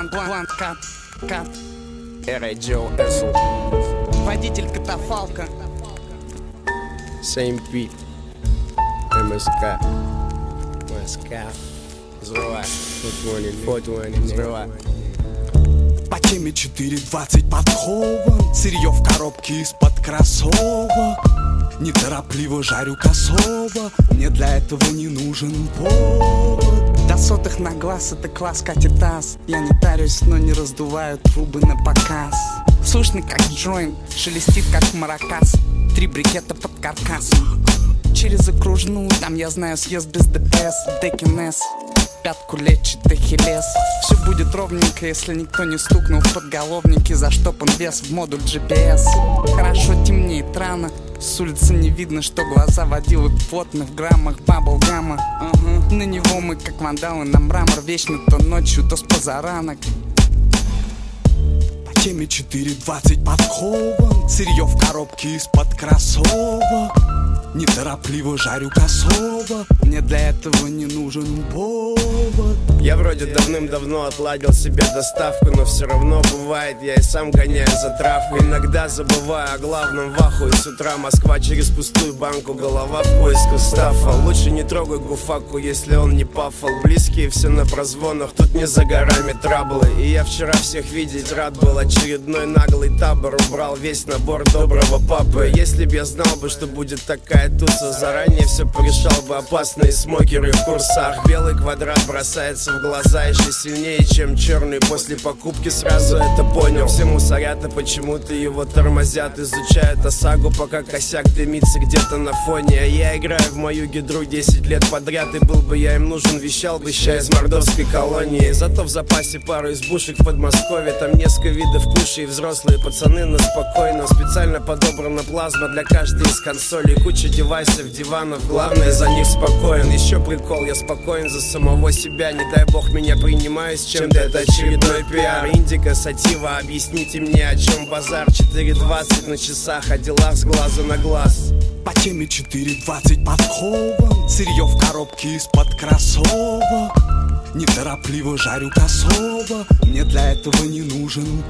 One, кат. R.I.J. Эссел. Водитель катафалка. Same beat. МСК. Взрывай. 420. Взрывай. По теме 4.20 подкован. Сырье в коробке из-под кроссовок. Неторопливо жарю косово. Мне для этого не нужен повод. До сотых на глаз это класс катит таз. Я не тарюсь, но не раздуваю трубы на показ. Слышный как джойнт, шелестит как маракас. 3 брикета под каркасом. Через окружную, там я знаю съезд без ДПС. Декинес, пятку лечит эхиллес. Все будет ровненько, если никто не стукнул в подголовники. Заштопан вес в модуль GPS. Хорошо темнеет рано. С улицы не видно, что глаза водилы плотны в граммах баблгама. На него мы как вандалы на мрамор. Вечно то ночью, то с позаранок. По теме 4.20 подкован. Сырье в коробке из-под кроссовок. Неторопливо жарю косово. Мне для этого не нужен повод. Я вроде давным-давно отладил себе доставку, но все равно бывает, я и сам гоняю за травку. Иногда забываю о главном, в ахуе с утра. Москва через пустую банку, голова в поисках стафа. Лучше не трогай гуфаку, если он не пафал. Близкие все на прозвонах, тут не за горами траблы. И я вчера всех видеть рад был. Очередной наглый табор убрал весь набор доброго папы. Если б я знал бы, что будет такая туса, заранее все порешал бы. Опасные смокеры в курсах. Белый квадрат бросается в глаза еще сильнее, чем черный. После покупки сразу это понял. Все мусорята почему-то его тормозят. Изучают ОСАГО, пока косяк дымится где-то на фоне. А я играю в мою гидру 10 лет подряд. И был бы я им нужен, вещал бы ща из мордовской колонии. Зато в запасе пару избушек в Подмосковье. Там несколько видов куши и взрослые пацаны на спокойно. Специально подобрана плазма для каждой из консолей. Куча девайсов, диванов, главное за них спокоен. Еще прикол, я спокоен за самого себя. Не дай бог меня принимаю с чем-то, это очередной пиар. Индика, сатива, объясните мне, о чем базар. 4.20 на часах, о делах с глаза на глаз. По теме 4.20 подкован. Сырье в коробке из-под кроссовок. Неторопливо жарю косово. Мне для этого не нужен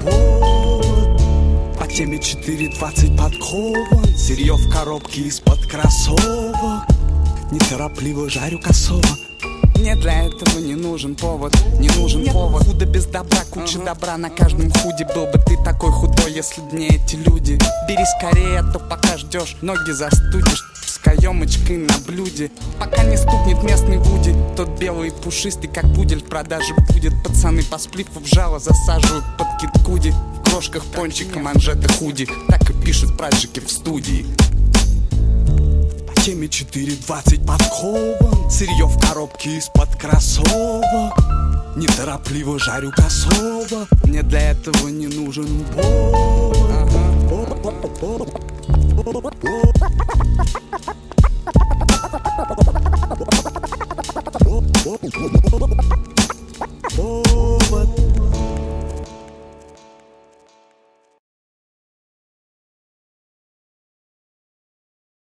повод. По теме 4.20 подкован. Сырье в коробке из-под кроссовок. Неторопливо жарю косово. Мне для этого не нужен повод, не нужен повод. Худо без добра, куча добра на каждом худе. Был бы ты такой худой, если б не эти люди. Бери скорее, а то пока ждешь, ноги застудишь с каемочкой на блюде. Пока не стукнет местный вуди. Тот белый и пушистый, как пудель, в продаже будет. Пацаны по сплифу в жало засаживают под кит-куди. В крошках пончика, манжеты худи. Так и пишут праджики в студии. По теме 4.20 подкован. Сырье в коробке из-под кроссовок. Неторопливо жарю косово. Мне для этого не нужен повод.